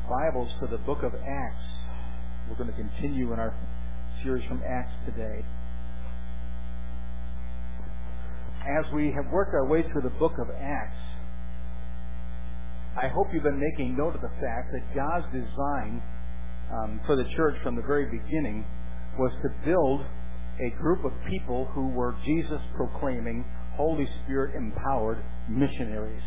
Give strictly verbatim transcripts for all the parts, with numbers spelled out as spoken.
Bibles to the book of Acts. We're going to continue in our series from Acts today. As we have worked our way through the book of Acts, I hope you've been making note of the fact that God's design um, for the church from the very beginning was to build a group of people who were Jesus-proclaiming, Holy Spirit-empowered missionaries.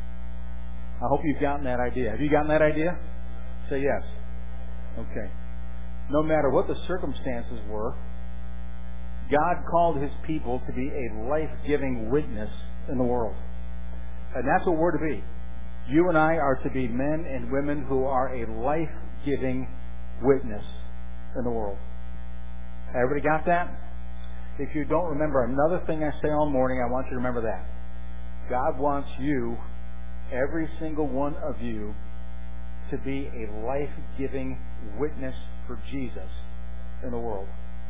I hope you've gotten that idea. Have you gotten that idea? Say yes. Okay. No matter what the circumstances were, God called His people to be a life-giving witness in the world. And that's what we're to be. You and I are to be men and women who are a life-giving witness in the world. Everybody got that? If you don't remember another thing I say all morning, I want you to remember that. God wants you, every single one of you, to be a life-giving witness for Jesus in the world.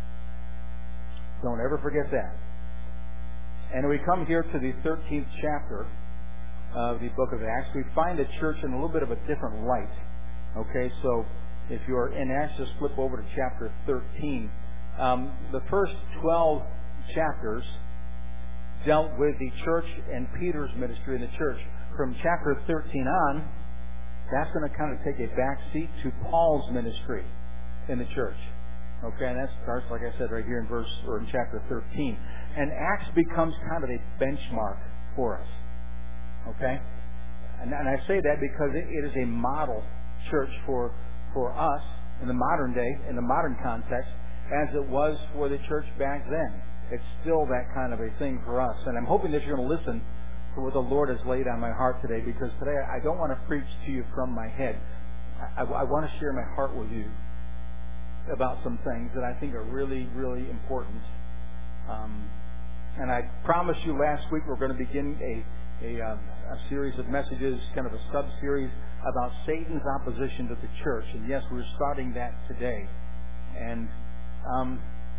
Don't ever forget that. And we come here to the thirteenth chapter of the book of Acts. We find the church in a little bit of a different light. Okay, so if you're in Acts, just flip over to chapter thirteen. Um, the first twelve chapters dealt with the church and Peter's ministry in the church. From chapter thirteen on, that's going to kind of take a back seat to Paul's ministry in the church. Okay, and that starts, like I said, right here in verse or in chapter thirteen. And Acts becomes kind of a benchmark for us. Okay, and, and I say that because it, it is a model church for for us in the modern day, in the modern context, as it was for the church back then. It's still that kind of a thing for us. And I'm hoping that you're going to listen to what the Lord has laid on my heart today, because today I don't want to preach to you from my head. I, I, I want to share my heart with you about some things that I think are really, really important. Um, and I promised you last week we're going to begin a, a, um, a series of messages, kind of a sub-series about Satan's opposition to the church. And yes, we're starting that today. And um,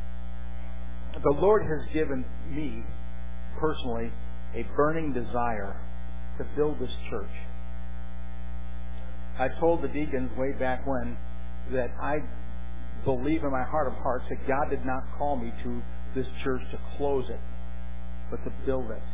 the Lord has given me, personally, a burning desire to build this church. I told the deacons way back when that I believe in my heart of hearts that God did not call me to this church to close it, but to build it.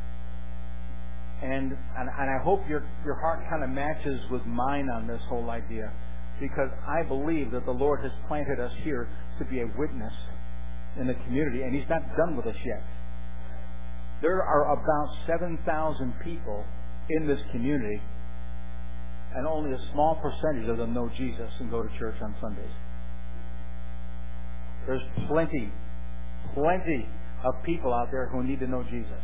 And and, and I hope your your heart kind of matches with mine on this whole idea, because I believe that the Lord has planted us here to be a witness in the community, and He's not done with us yet. There are about seven thousand people in this community, and only a small percentage of them know Jesus and go to church on Sundays. There's plenty, plenty of people out there who need to know Jesus.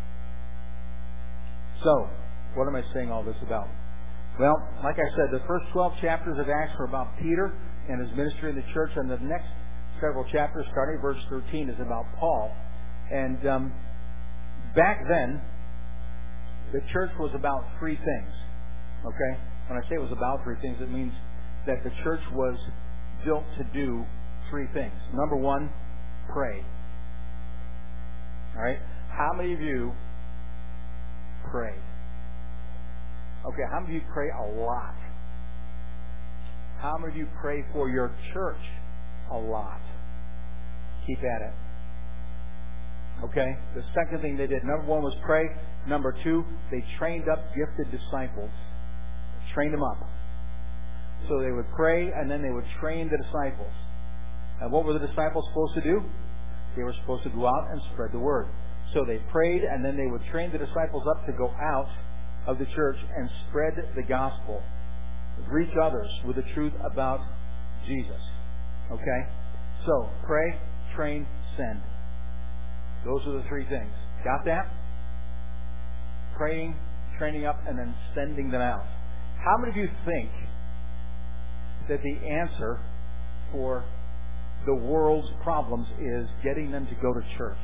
So, what am I saying all this about? Well, like I said, the first twelve chapters of Acts are about Peter and his ministry in the church, and the next several chapters, starting at verse thirteen, is about Paul. And um, back then, the church was about three things. Okay? When I say it was about three things, it means that the church was built to do three things. Number one, pray. All right? How many of you pray? Okay, how many of you pray a lot? How many of you pray for your church a lot? Keep at it. Okay? The second thing they did, number one was pray. Number two, they trained up gifted disciples. Trained them up. So they would pray, and then they would train the disciples. And what were the disciples supposed to do? They were supposed to go out and spread the word. So they prayed, and then they would train the disciples up to go out of the church and spread the gospel. Reach others with the truth about Jesus. Okay? So, pray, train, send. Those are the three things. Got that? Praying, training up, and then sending them out. How many of you think that the answer for the world's problems is getting them to go to church?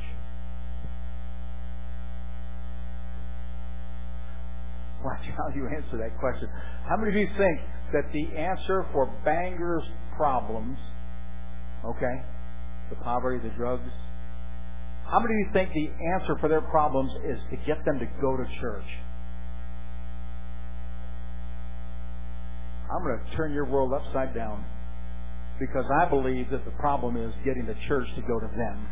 Watch how you answer that question. How many of you think that the answer for Bangor's problems, okay, the poverty, the drugs, how many of you think the answer for their problems is to get them to go to church? I'm going to turn your world upside down, because I believe that the problem is getting the church to go to them.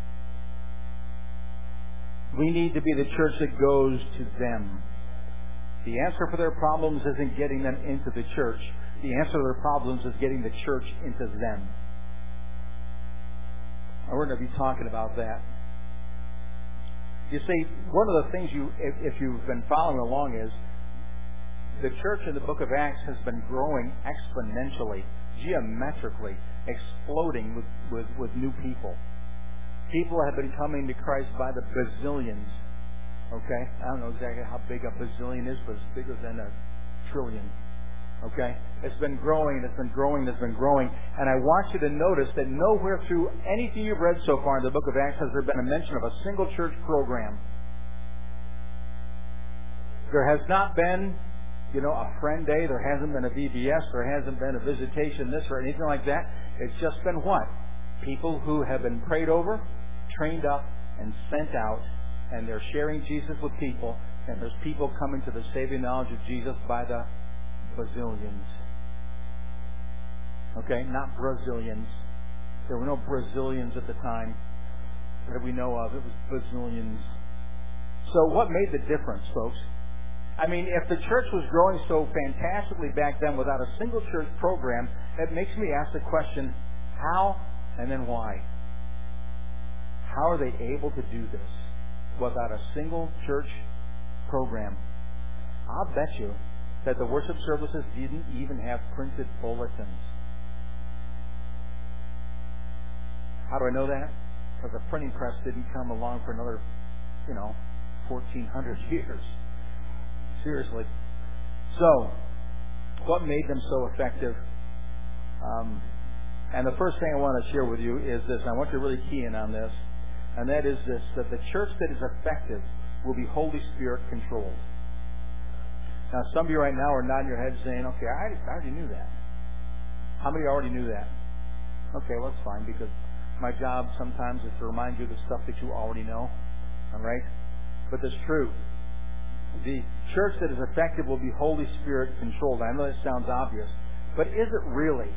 We need to be the church that goes to them. The answer for their problems isn't getting them into the church. The answer to their problems is getting the church into them. And we're going to be talking about that. You see, one of the things you, if, if you've been following along, is the church in the book of Acts has been growing exponentially, geometrically, exploding with, with, with new people. People have been coming to Christ by the bazillions. Okay? I don't know exactly how big a bazillion is, but it's bigger than a trillion. Okay? It's been growing, it's been growing, it's been growing. And I want you to notice that nowhere through anything you've read so far in the book of Acts has there been a mention of a single church program. There has not been, you know, a friend day. There hasn't been a V B S. There hasn't been a visitation this or anything like that. It's just been what? People who have been prayed over, trained up, and sent out, and they're sharing Jesus with people, and there's people coming to the saving knowledge of Jesus by the bazillions. Okay? Not Brazilians. There were no Brazilians at the time that we know of. It was bazillions. So what made the difference, folks? I mean, if the church was growing so fantastically back then without a single church program, it makes me ask the question, how and then why? How are they able to do this without a single church program? I'll bet you that the worship services didn't even have printed bulletins. How do I know that? Because the printing press didn't come along for another, you know, fourteen hundred years. Seriously. So, what made them so effective? Um, and the first thing I want to share with you is this, and I want you to really key in on this, and that is this, that the church that is effective will be Holy Spirit controlled. Now, some of you right now are nodding your head saying, okay, I, I already knew that. How many already knew that? Okay, well, that's fine, because my job sometimes is to remind you of the stuff that you already know. All right? But that's true. The church that is effective will be Holy Spirit controlled. I know that sounds obvious, but is it really?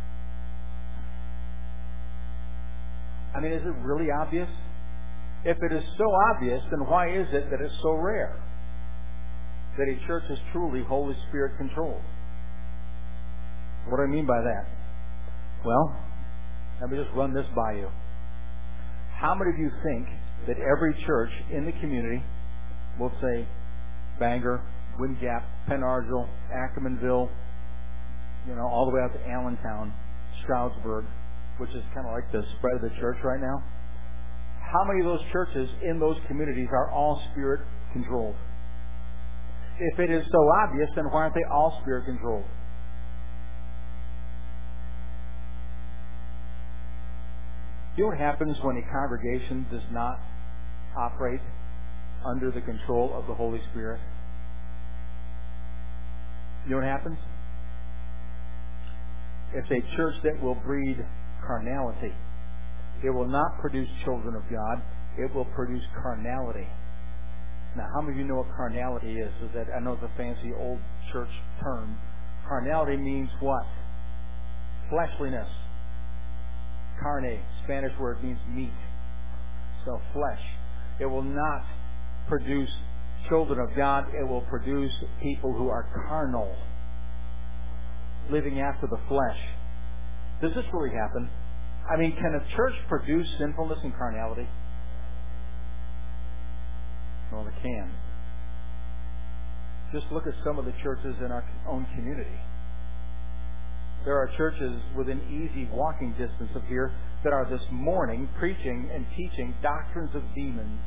I mean, is it really obvious? If it is so obvious, then why is it that it's so rare that a church is truly Holy Spirit controlled? What do I mean by that? Well, let me just run this by you. How many of you think that every church in the community, we'll say Bangor, Wind Gap, Penn Argyl, Ackermanville, you know, all the way out to Allentown, Stroudsburg, which is kind of like the spread of the church right now. How many of those churches in those communities are all Spirit controlled? If it is so obvious, then why aren't they all Spirit controlled? You know what happens when a congregation does not operate under the control of the Holy Spirit? You know what happens? It's a church that will breed carnality. It will not produce children of God. It will produce carnality. Now, how many of you know what carnality is? Is that, I know it's a fancy old church term. Carnality means what? Fleshliness. Carne, Spanish word, means meat. So flesh. It will not produce children of God. It will produce people who are carnal, living after the flesh. Does this really happen? I mean, can a church produce sinfulness and carnality? Well, it can. Just look at some of the churches in our own community. There are churches within easy walking distance of here that are this morning preaching and teaching doctrines of demons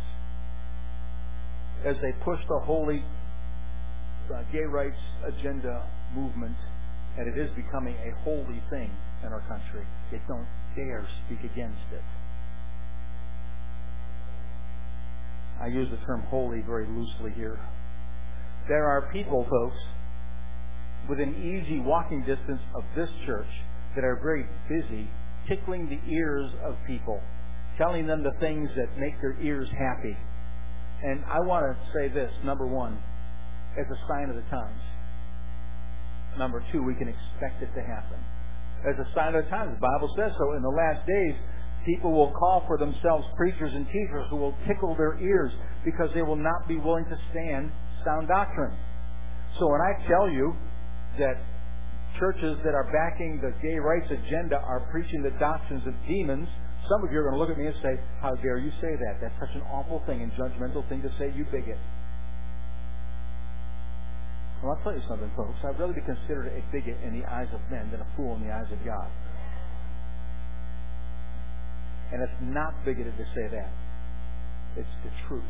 as they push the holy uh, gay rights agenda movement, and it is becoming a holy thing in our country. They don't dare speak against it. I use the term holy very loosely here. There are people, folks, within easy walking distance of this church that are very busy tickling the ears of people, telling them the things that make their ears happy. And I want to say this, number one, as a sign of the times. Number two, we can expect it to happen. As a sign of the times, the Bible says so. In the last days, people will call for themselves preachers and teachers who will tickle their ears because they will not be willing to stand sound doctrine. So when I tell you that churches that are backing the gay rights agenda are preaching the doctrines of demons, some of you are going to look at me and say, how dare you say that? That's such an awful thing and judgmental thing to say, you bigot. Well, I'll tell you something, folks. I'd rather be considered a bigot in the eyes of men than a fool in the eyes of God. And it's not bigoted to say that. It's the truth.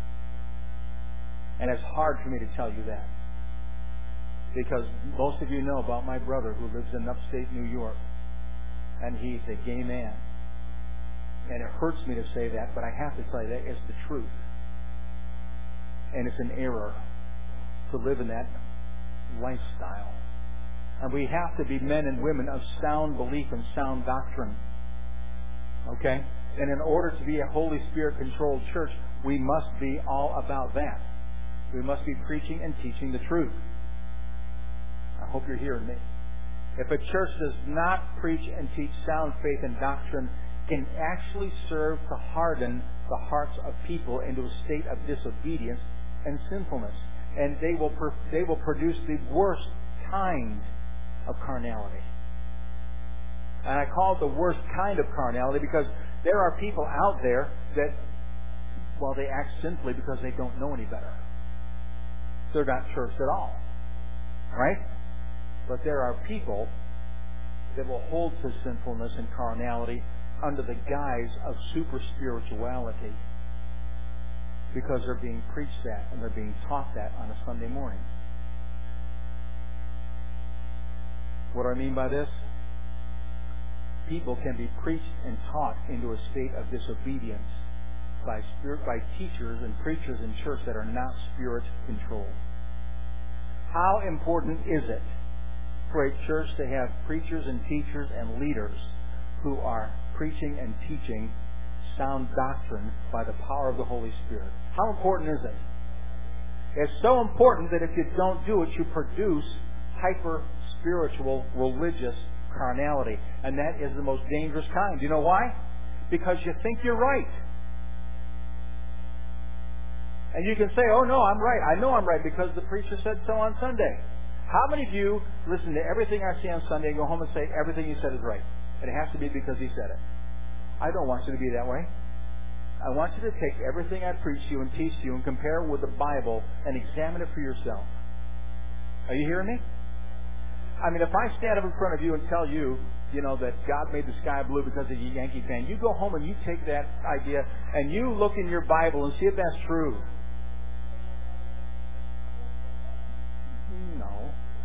And it's hard for me to tell you that. Because most of you know about my brother who lives in upstate New York. And he's a gay man. And it hurts me to say that, but I have to tell you that it's the truth. And it's an error to live in that lifestyle. And we have to be men and women of sound belief and sound doctrine. Okay? And in order to be a Holy Spirit-controlled church, we must be all about that. We must be preaching and teaching the truth. I hope you're hearing me. If a church does not preach and teach sound faith and doctrine, it can actually serve to harden the hearts of people into a state of disobedience and sinfulness. And they will per- they will produce the worst kind of carnality. And I call it the worst kind of carnality because there are people out there that, well, they act sinfully because they don't know any better. They're not church at all. Right? But there are people that will hold to sinfulness and carnality under the guise of super spirituality because they're being preached that and they're being taught that on a Sunday morning. What do I mean by this? People can be preached and taught into a state of disobedience by spirit, by teachers and preachers in church that are not spirit controlled. How important is it for a church to have preachers and teachers and leaders who are preaching and teaching sound doctrine by the power of the Holy Spirit? How important is it? It's so important that if you don't do it, you produce hyper-spiritual, religious carnality. And that is the most dangerous kind. You know why? Because you think you're right. And you can say, oh no, I'm right. I know I'm right because the preacher said so on Sunday. How many of you listen to everything I say on Sunday and go home and say everything you said is right? It has to be because he said it. I don't want you to be that way. I want you to take everything I preach to you and teach to you and compare it with the Bible and examine it for yourself. Are you hearing me? I mean, if I stand up in front of you and tell you, you know, that God made the sky blue because of a Yankee fan, you go home and you take that idea and you look in your Bible and see if that's true. No.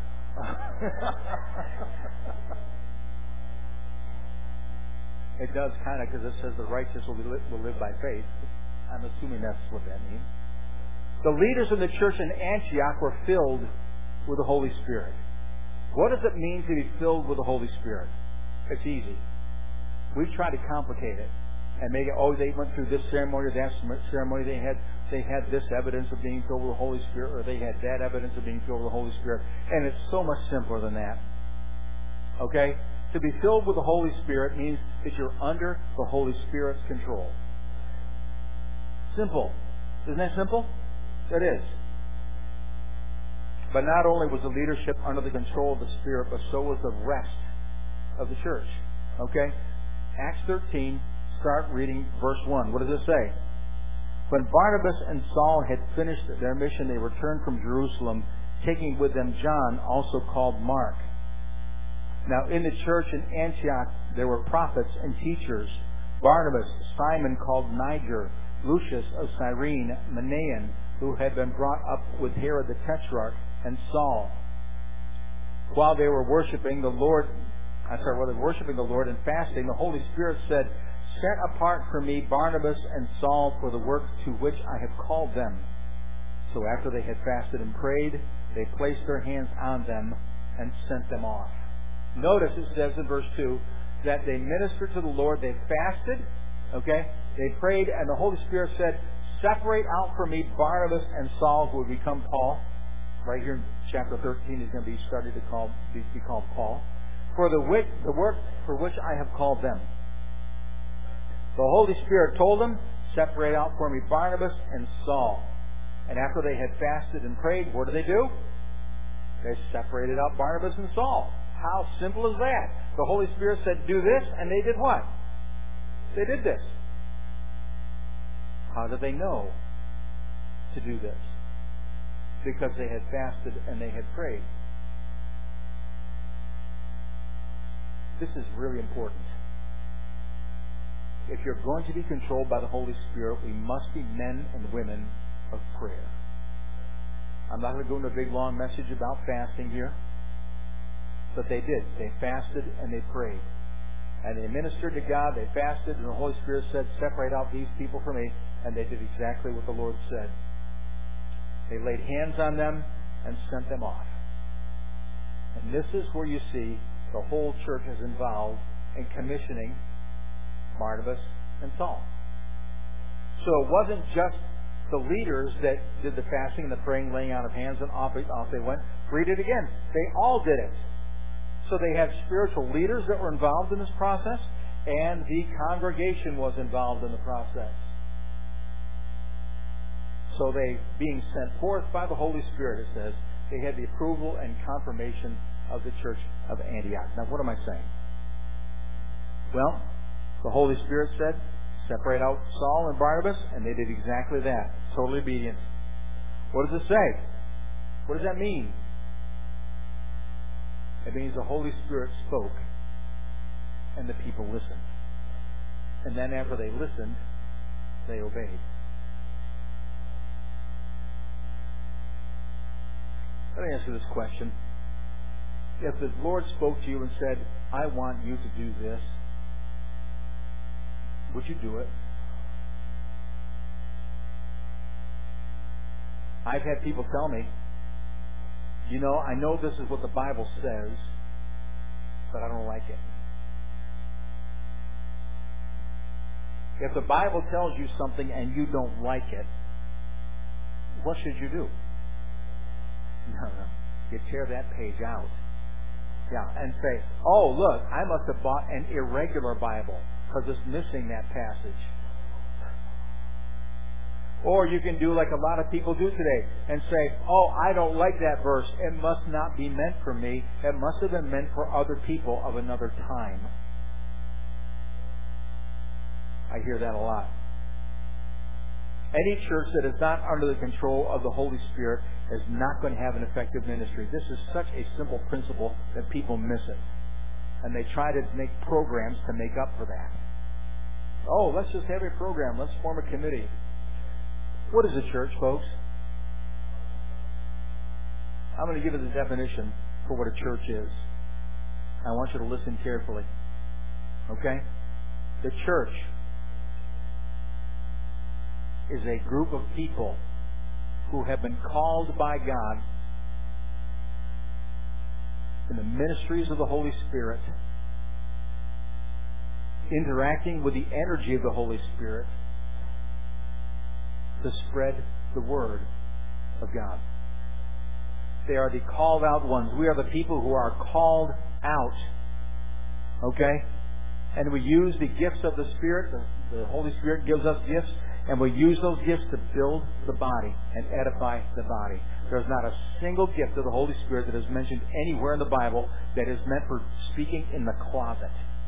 It does kind of, because it says the righteous will, be li- will live by faith. I'm assuming that's what that means. The leaders in the church in Antioch were filled with the Holy Spirit. What does it mean to be filled with the Holy Spirit? It's easy. We try to complicate it and make it, oh, they went through this ceremony or that ceremony. They had they had this evidence of being filled with the Holy Spirit, or they had that evidence of being filled with the Holy Spirit. And it's so much simpler than that. Okay? To be filled with the Holy Spirit means that you're under the Holy Spirit's control. Simple. Isn't that simple? It is. But not only was the leadership under the control of the Spirit, but so was the rest of the church. Okay? Acts thirteen, start reading verse one. What does it say? When Barnabas and Saul had finished their mission, they returned from Jerusalem, taking with them John, also called Mark. Now, in the church in Antioch, there were prophets and teachers. Barnabas, Simon called Niger, Lucius of Cyrene, Manaen, who had been brought up with Herod the Tetrarch, and Saul. While they were worshiping the Lord, I'm sorry, while they were worshiping the Lord and fasting, the Holy Spirit said, "Set apart for me Barnabas and Saul for the work to which I have called them." So after they had fasted and prayed, they placed their hands on them and sent them off. Notice it says in verse two that they ministered to the Lord, they fasted, okay, they prayed, and the Holy Spirit said, "Separate out for me Barnabas and Saul," who would become Paul, right here in chapter thirteen, he's going to be starting to call, be, be called Paul. For the, wick, the work for which I have called them. The Holy Spirit told them, separate out for me Barnabas and Saul. And after they had fasted and prayed, what did they do? They separated out Barnabas and Saul. How simple is that? The Holy Spirit said, do this, and they did what? They did this. How did they know to do this? Because they had fasted and they had prayed. This is really important. If you're going to be controlled by the Holy Spirit, we must be men and women of prayer. I'm not going to go into a big long message about fasting here, but they did. They fasted and they prayed. And they ministered to God, they fasted, and the Holy Spirit said, separate out these people from me, and they did exactly what the Lord said. They laid hands on them and sent them off. And this is where you see the whole church is involved in commissioning Barnabas and Saul. So it wasn't just the leaders that did the fasting and the praying, laying out of hands, and off, off they went. Read it again. They all did it. So they had spiritual leaders that were involved in this process, and the congregation was involved in the process. So they, being sent forth by the Holy Spirit, it says, they had the approval and confirmation of the church of Antioch. Now, what am I saying? Well, the Holy Spirit said, separate out Saul and Barnabas, and they did exactly that. Total obedience. What does it say? What does that mean? It means the Holy Spirit spoke, and the people listened. And then after they listened, they obeyed. Let me ask you this question. If the Lord spoke to you and said, I want you to do this, would you do it? I've had people tell me, you know, I know this is what the Bible says, but I don't like it. If the Bible tells you something and you don't like it, what should you do? No, no. You tear that page out. Yeah, and say, oh, look, I must have bought an irregular Bible because it's missing that passage. Or you can do like a lot of people do today and say, oh, I don't like that verse. It must not be meant for me. It must have been meant for other people of another time. I hear that a lot. Any church that is not under the control of the Holy Spirit is not going to have an effective ministry. This is such a simple principle that people miss it. And they try to make programs to make up for that. Oh, let's just have a program. Let's form a committee. What is a church, folks? I'm going to give you the definition for what a church is. I want you to listen carefully. Okay? The church is a group of people who have been called by God in the ministries of the Holy Spirit, interacting with the energy of the Holy Spirit to spread the Word of God. They are the called out ones. We are the people who are called out. Okay? And we use the gifts of the Spirit. The, the Holy Spirit gives us gifts. And we use those gifts to build the body and edify the body. There's not a single gift of the Holy Spirit that is mentioned anywhere in the Bible that is meant for speaking in the closet.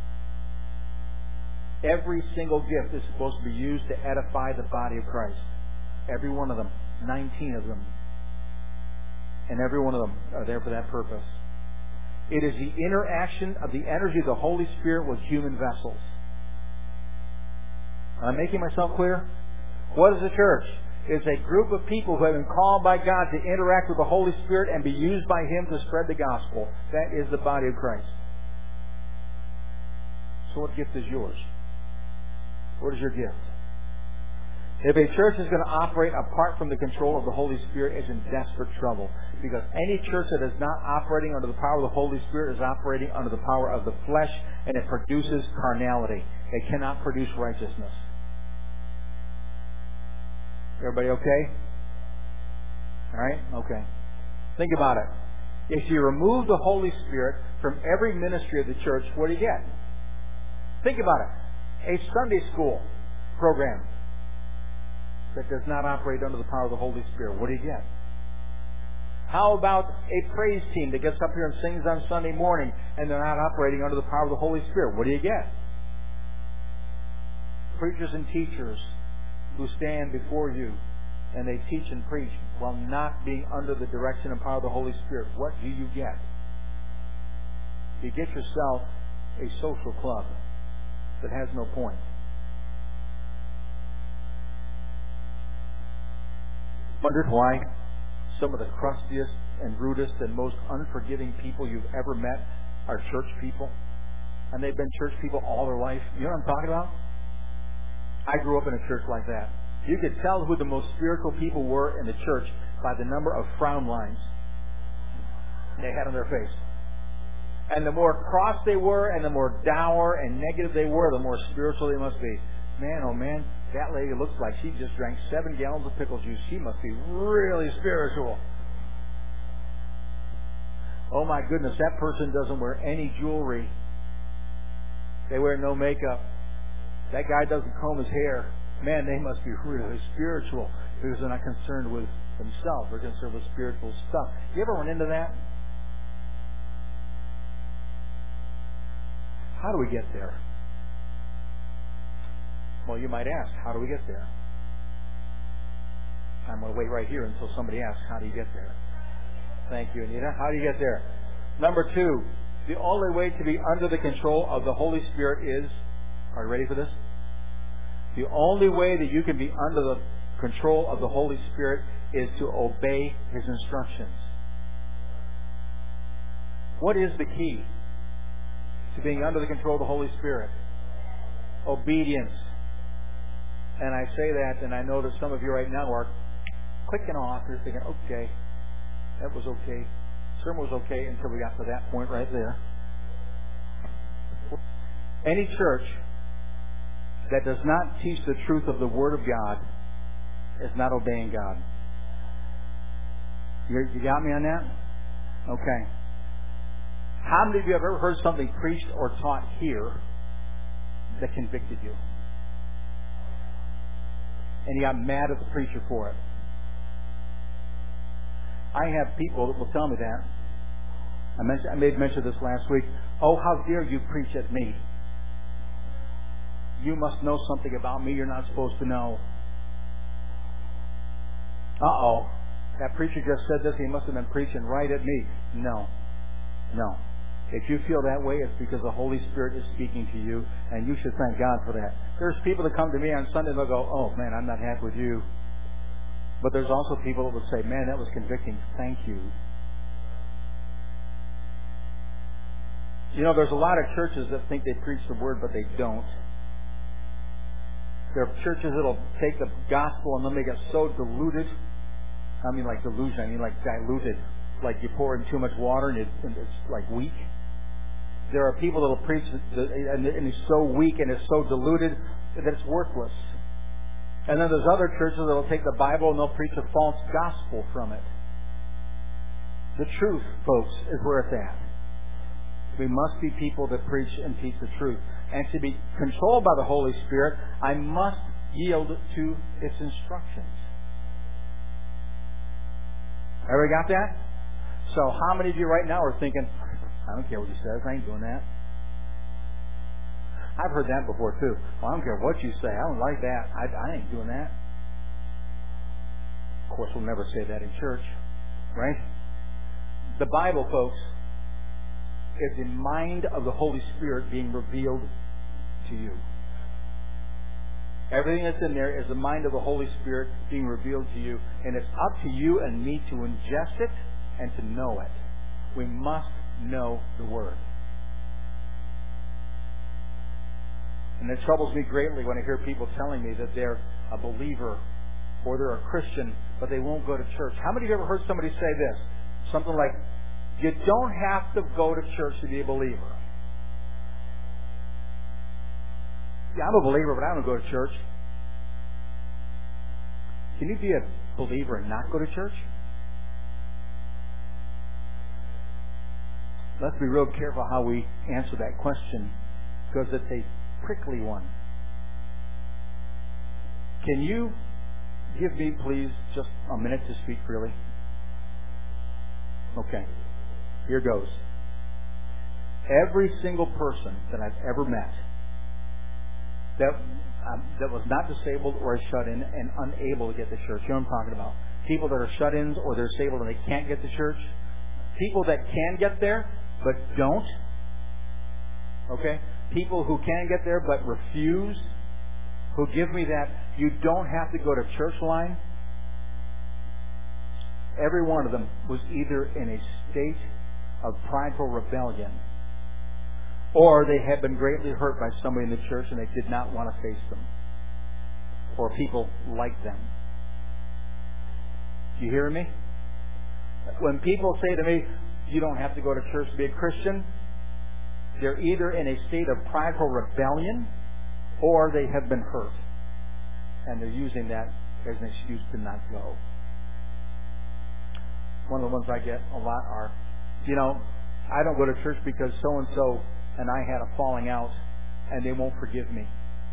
Every single gift is supposed to be used to edify the body of Christ. Every one of them. nineteen of them. And every one of them are there for that purpose. It is the interaction of the energy of the Holy Spirit with human vessels. Am I making myself clear? What is a church? It's a group of people who have been called by God to interact with the Holy Spirit and be used by Him to spread the gospel. That is the body of Christ. So what gift is yours? What is your gift? If a church is going to operate apart from the control of the Holy Spirit, it's in desperate trouble. Because any church that is not operating under the power of the Holy Spirit is operating under the power of the flesh, and it produces carnality. It cannot produce righteousness. Everybody okay? All right? Okay. Think about it. If you remove the Holy Spirit from every ministry of the church, what do you get? Think about it. A Sunday school program that does not operate under the power of the Holy Spirit, what do you get? How about a praise team that gets up here and sings on Sunday morning and they're not operating under the power of the Holy Spirit? What do you get? Preachers and teachers who stand before you and they teach and preach while not being under the direction and power of the Holy Spirit, what do you get? You get yourself a social club that has no point. Wondered why some of the crustiest and rudest and most unforgiving people you've ever met are church people? And they've been church people all their life. You know what I'm talking about? I grew up in a church like that. You could tell who the most spiritual people were in the church by the number of frown lines they had on their face. And the more cross they were and the more dour and negative they were, the more spiritual they must be. Man, oh man, that lady looks like she just drank seven gallons of pickle juice. She must be really spiritual. Oh my goodness, that person doesn't wear any jewelry. They wear no makeup. That guy doesn't comb his hair. Man, they must be really spiritual because they're not concerned with themselves. They're concerned with spiritual stuff. You ever run into that? How do we get there? Well, you might ask, how do we get there? I'm going to wait right here until somebody asks, how do you get there? Thank you, Anita. How do you get there? Number two, the only way to be under the control of the Holy Spirit is, are you ready for this? The only way that you can be under the control of the Holy Spirit is to obey His instructions. What is the key to being under the control of the Holy Spirit? Obedience. And I say that, and I know that some of you right now are clicking off. You're thinking, okay, that was okay. Sermon was okay until we got to that point right there. Any church that does not teach the truth of the Word of God is not obeying God. You, you got me on that? Okay. How many of you have ever heard something preached or taught here that convicted you? And you got mad at the preacher for it? I have people that will tell me that. I, mentioned, I made mention of this last week. Oh, how dare you preach at me? You must know something about me you're not supposed to know. Uh-oh. That preacher just said this. He must have been preaching right at me. No. No. If you feel that way, it's because the Holy Spirit is speaking to you, and you should thank God for that. There's people that come to me on Sunday and they'll go, oh, man, I'm not happy with you. But there's also people that will say, man, that was convicting. Thank you. You know, there's a lot of churches that think they preach the Word, but they don't. There are churches that will take the gospel and they'll make it so diluted. I mean like delusion, I mean like diluted. Like you pour in too much water and, it, and it's like weak. There are people that will preach and it's so weak and it's so diluted that it's worthless. And then there's other churches that will take the Bible and they'll preach a false gospel from it. The truth, folks, is where it's at. We must be people that preach and teach the truth. And to be controlled by the Holy Spirit, I must yield to its instructions. Everybody got that? So how many of you right now are thinking, I don't care what he says, I ain't doing that. I've heard that before too. Well, I don't care what you say, I don't like that. I, I ain't doing that. Of course, we'll never say that in church, right? The Bible, folks, is the mind of the Holy Spirit being revealed to you. Everything that's in there is the mind of the Holy Spirit being revealed to you, and it's up to you and me to ingest it and to know it. We must know the Word. And it troubles me greatly when I hear people telling me that they're a believer or they're a Christian, but they won't go to church. How many of you ever heard somebody say this? Something like, you don't have to go to church to be a believer. Yeah, I'm a believer, but I don't go to church. Can you be a believer and not go to church? let's be real careful how we answer that question, because it's a prickly one. Can you give me, please, just a minute to speak freely? Okay. Here goes. Every single person that I've ever met that um, that was not disabled or shut-in and unable to get to church. You know what I'm talking about? People that are shut-ins or they're disabled and they can't get to church. People that can get there but don't. Okay? People who can get there but refuse. Who give me that you don't have to go to church line. Every one of them was either in a state of prideful rebellion, or they had been greatly hurt by somebody in the church and they did not want to face them, or people like them. Do you hear me? When people say to me, you don't have to go to church to be a Christian, they're either in a state of prideful rebellion or they have been hurt. And they're using that as an excuse to not go. One of the ones I get a lot are, you know, I don't go to church because so-and-so and I had a falling out and they won't forgive me.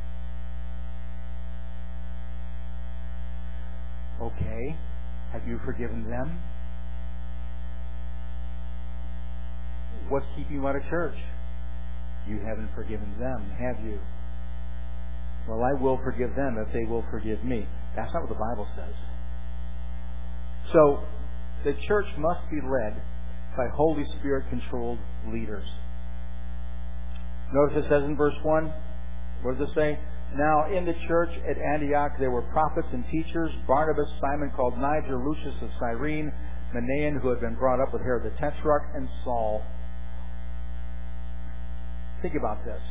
Okay. Have you forgiven them? What's keeping you out of church? You haven't forgiven them, have you? Well, I will forgive them if they will forgive me. That's not what the Bible says. So, the church must be led by Holy Spirit-controlled leaders. Notice it says in verse one, what does it say? Now, in the church at Antioch there were prophets and teachers, Barnabas, Simon called Niger, Lucius of Cyrene, Manaen, who had been brought up with Herod the Tetrarch, and Saul. Think about this.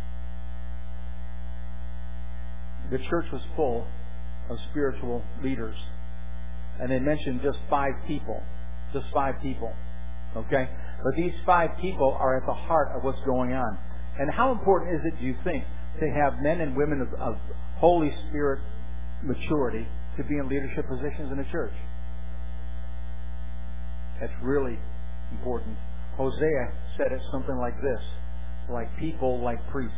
The church was full of spiritual leaders. And they mentioned just five people. Just five people. Okay? But these five people are at the heart of what's going on. And how important is it, do you think, to have men and women of, of Holy Spirit maturity to be in leadership positions in the church? That's really important. Hosea said it something like this, like people, like priests.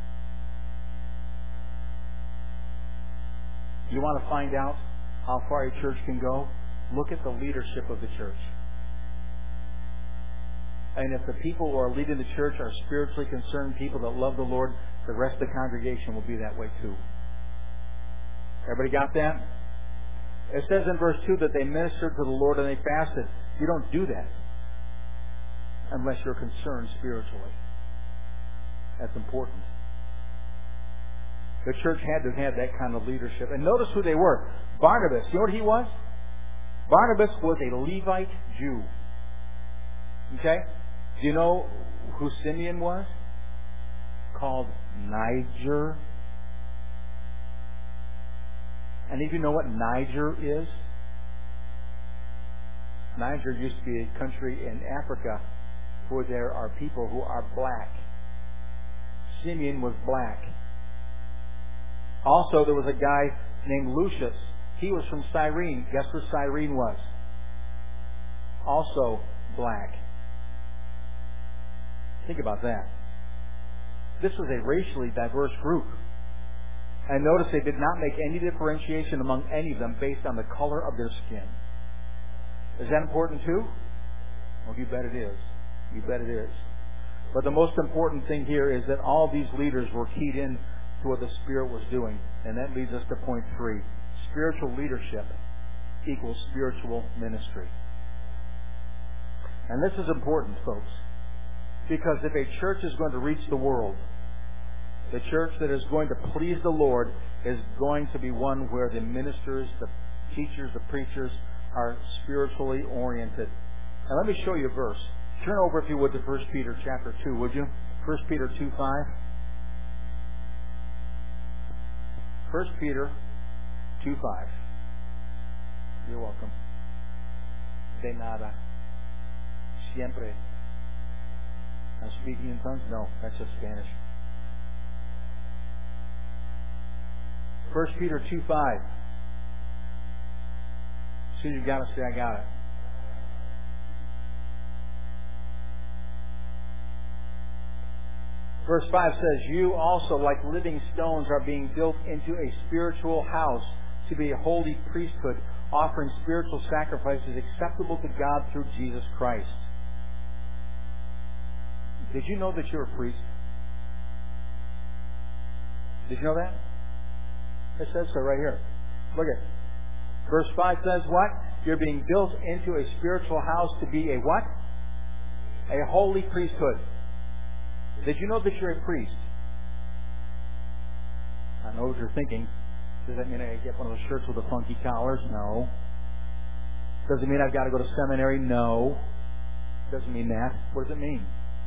You want to find out how far a church can go? Look at the leadership of the church. And if the people who are leading the church are spiritually concerned people that love the Lord, the rest of the congregation will be that way too. Everybody got that? It says in verse two that they ministered to the Lord and they fasted. You don't do that unless you're concerned spiritually. That's important. The church had to have that kind of leadership. And notice who they were. Barnabas. You know what he was? Barnabas was a Levite Jew. Okay? Do you know who Simeon was? Called Niger. And if you know what Niger is? Niger used to be a country in Africa where there are people who are black. Simeon was black. Also, there was a guy named Lucius. He was from Cyrene. Guess where Cyrene was? Also black. Think about that. This was a racially diverse group. And notice they did not make any differentiation among any of them based on the color of their skin. Is that important too? Well, you bet it is. You bet it is. But the most important thing here is that all these leaders were keyed in to what the Spirit was doing. And that leads us to point three. Spiritual leadership equals spiritual ministry. And this is important, folks. Because if a church is going to reach the world, the church that is going to please the Lord is going to be one where the ministers, the teachers, the preachers are spiritually oriented. Now let me show you a verse. Turn over, if you would, to First Peter chapter two, would you? First Peter two five. First Peter two five. You're welcome. De nada. Siempre. I'm speaking in tongues? No, that's just Spanish. First Peter two five. As soon as you got it, say, I got it. Verse five says, you also, like living stones, are being built into a spiritual house to be a holy priesthood, offering spiritual sacrifices acceptable to God through Jesus Christ. Did you know that you're a priest? Did you know that? It says so right here. Look at it. Verse five says what? You're being built into a spiritual house to be a what? A holy priesthood. Did you know that you're a priest? I know what you're thinking. Does that mean I get one of those shirts with the funky collars? No. Does it mean I've got to go to seminary? No. Doesn't mean that. What does it mean?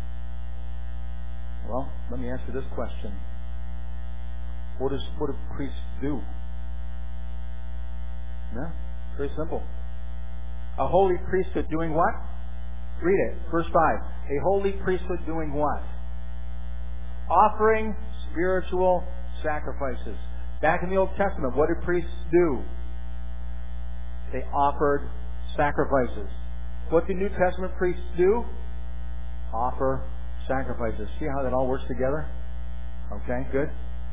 Well, let me ask you this question. What does what do priests do? No, very simple. A holy priesthood doing what? Read it. Verse five. A holy priesthood doing what? Offering spiritual sacrifices. Back in the Old Testament, what did priests do? They offered sacrifices. What do New Testament priests do? Offer sacrifices. See how that all works together? Okay, good.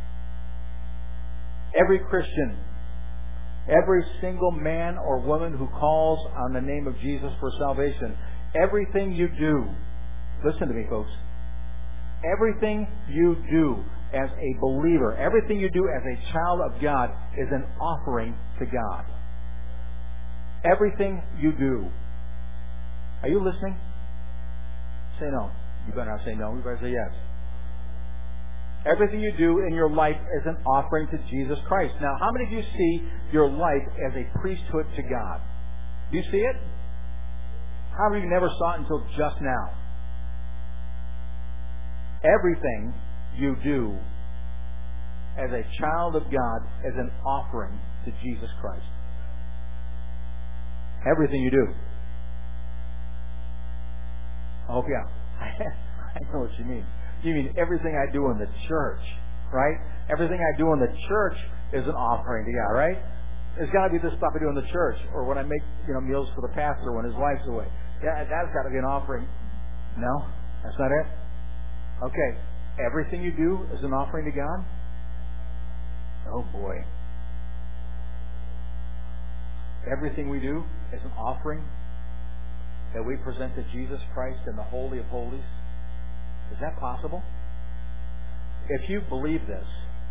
Every Christian, every single man or woman who calls on the name of Jesus for salvation, everything you do, listen to me, folks, everything you do as a believer, everything you do as a child of God is an offering to God. Everything you do. Are you listening? Say no. You better not say no. You better say yes. Everything you do in your life is an offering to Jesus Christ. Now, how many of you see your life as a priesthood to God? Do you see it? How many of you never saw it until just now? Everything you do as a child of God is an offering to Jesus Christ. Everything you do. Oh, yeah. I know what you mean. You mean everything I do in the church, right? Everything I do in the church is an offering to God, right? There's got to be this stuff I do in the church, or when I make, you know, meals for the pastor when his wife's away. Yeah, that's got to be an offering. No, that's not it. Okay, everything you do is an offering to God? Oh boy. Everything we do is an offering that we present to Jesus Christ in the Holy of Holies. Is that possible? If you believe this,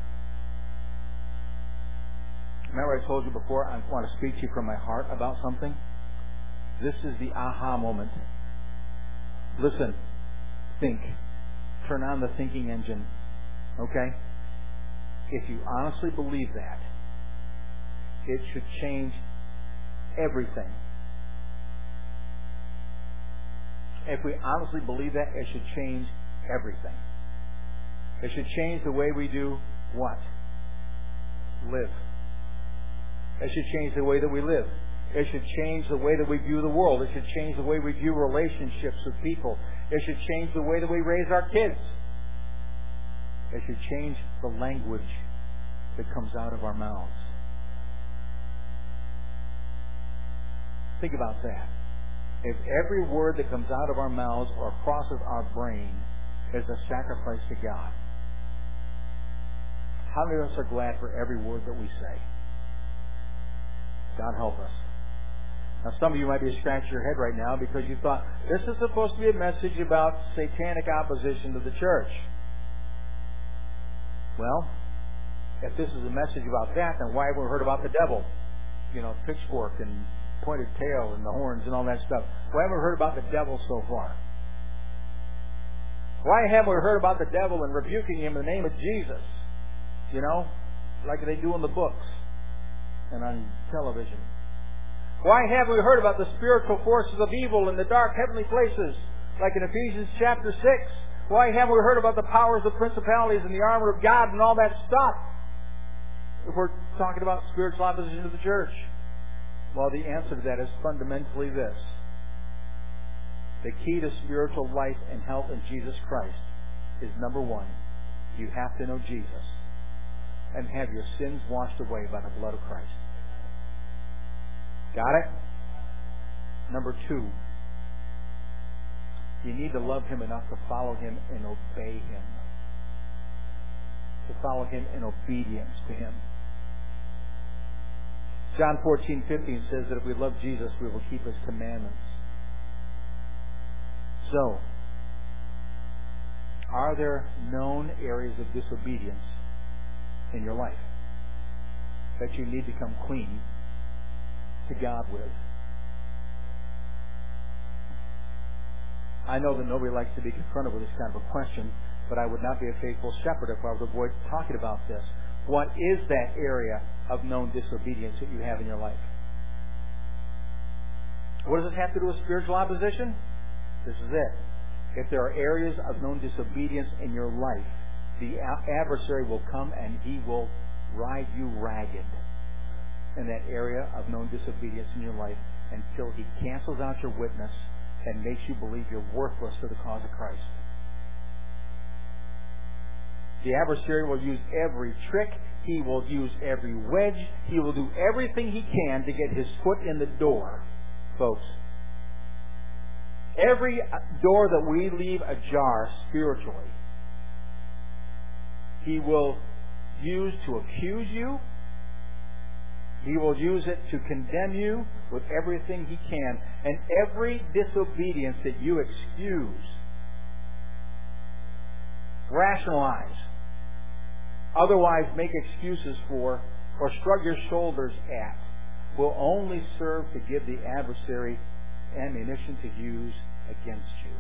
remember I told you before, I want to speak to you from my heart about something? This is the aha moment. Listen, think. Turn on the thinking engine. Okay? If you honestly believe that, it should change everything. If we honestly believe that, it should change everything. It should change the way we do what? Live. It should change the way that we live. It should change the way that we view the world. It should change the way we view relationships with people. It should change the way that we raise our kids. It should change the language that comes out of our mouths. Think about that. If every word that comes out of our mouths or crosses our brain is a sacrifice to God, how many of us are glad for every word that we say? God help us. Now, some of you might be scratching your head right now because you thought, this is supposed to be a message about satanic opposition to the church. Well, if this is a message about that, then why haven't we heard about the devil? You know, pitchfork and pointed tail and the horns and all that stuff. Why haven't we heard about the devil so far? Why haven't we heard about the devil and rebuking him in the name of Jesus? You know, like they do in the books and on television. Why haven't we heard about the spiritual forces of evil in the dark heavenly places, like in Ephesians chapter six? Why haven't we heard about the powers of principalities and the armor of God and all that stuff? If we're talking about spiritual opposition to the church. Well, the answer to that is fundamentally this. The key to spiritual life and health in Jesus Christ is, number one, you have to know Jesus and have your sins washed away by the blood of Christ. Got it? Number two, you need to love Him enough to follow Him and obey Him. to follow Him in obedience to Him. John fourteen fifteen says that if we love Jesus, we will keep His commandments. So, are there known areas of disobedience in your life that you need to come clean to God with? I know that nobody likes to be confronted with this kind of a question, but I would not be a faithful shepherd if I would avoid talking about this. What is that area of known disobedience that you have in your life? What does this have to do with spiritual opposition? This is it. If there are areas of known disobedience in your life, the adversary will come and he will ride you ragged in that area of known disobedience in your life until he cancels out your witness and makes you believe you're worthless to the cause of Christ. The adversary will use every trick. He will use every wedge. He will do everything he can to get his foot in the door, folks. Every door that we leave ajar spiritually, he will use to accuse you. He will use it to condemn you with everything he can. And every disobedience that you excuse, rationalize, otherwise make excuses for, or shrug your shoulders at, will only serve to give the adversary ammunition to use against you.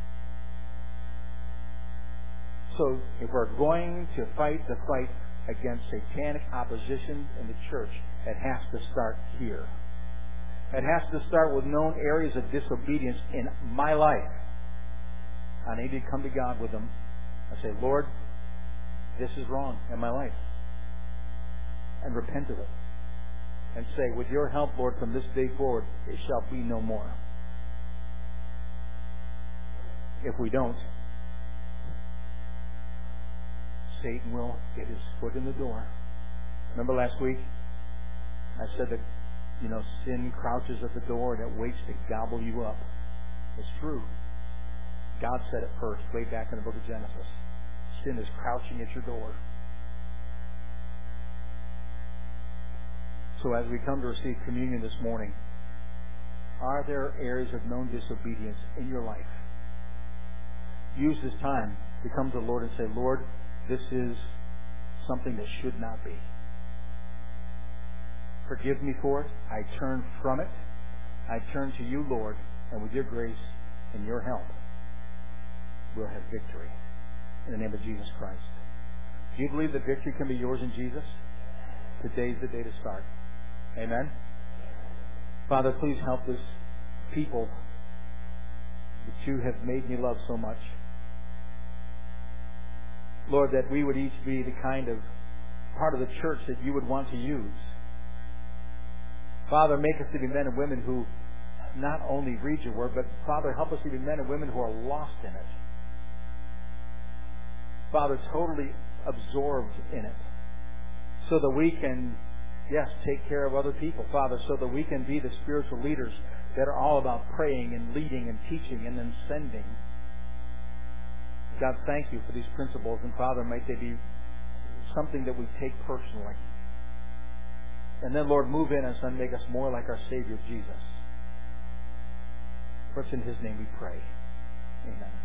So if we're going to fight the fight against satanic opposition in the church, it has to start here. It has to start with known areas of disobedience in my life. I need to come to God with them. I say, Lord, this is wrong in my life. And repent of it. And say, with your help, Lord, from this day forward, it shall be no more. If we don't, Satan will get his foot in the door. Remember last week? I said that, you know, sin crouches at the door and it waits to gobble you up. It's true. God said it first, way back in the book of Genesis. Sin is crouching at your door. So as we come to receive communion this morning, are there areas of known disobedience in your life? Use this time to come to the Lord and say, Lord, this is something that should not be. Forgive me for it. I turn from it. I turn to you, Lord, and with your grace and your help, we'll have victory. In the name of Jesus Christ. Do you believe that victory can be yours in Jesus? Today's the day to start. Amen? Father, please help this people that you have made me love so much. Lord, that we would each be the kind of part of the church that you would want to use. Father, make us to be men and women who not only read your word, but Father, help us to be men and women who are lost in it. Father, totally absorbed in it. So that we can, yes, take care of other people, Father, so that we can be the spiritual leaders that are all about praying and leading and teaching and then sending. God, thank you for these principles, and Father, might they be something that we take personally. And then, Lord, move in us and make us more like our Savior, Jesus. For it's in His name we pray. Amen.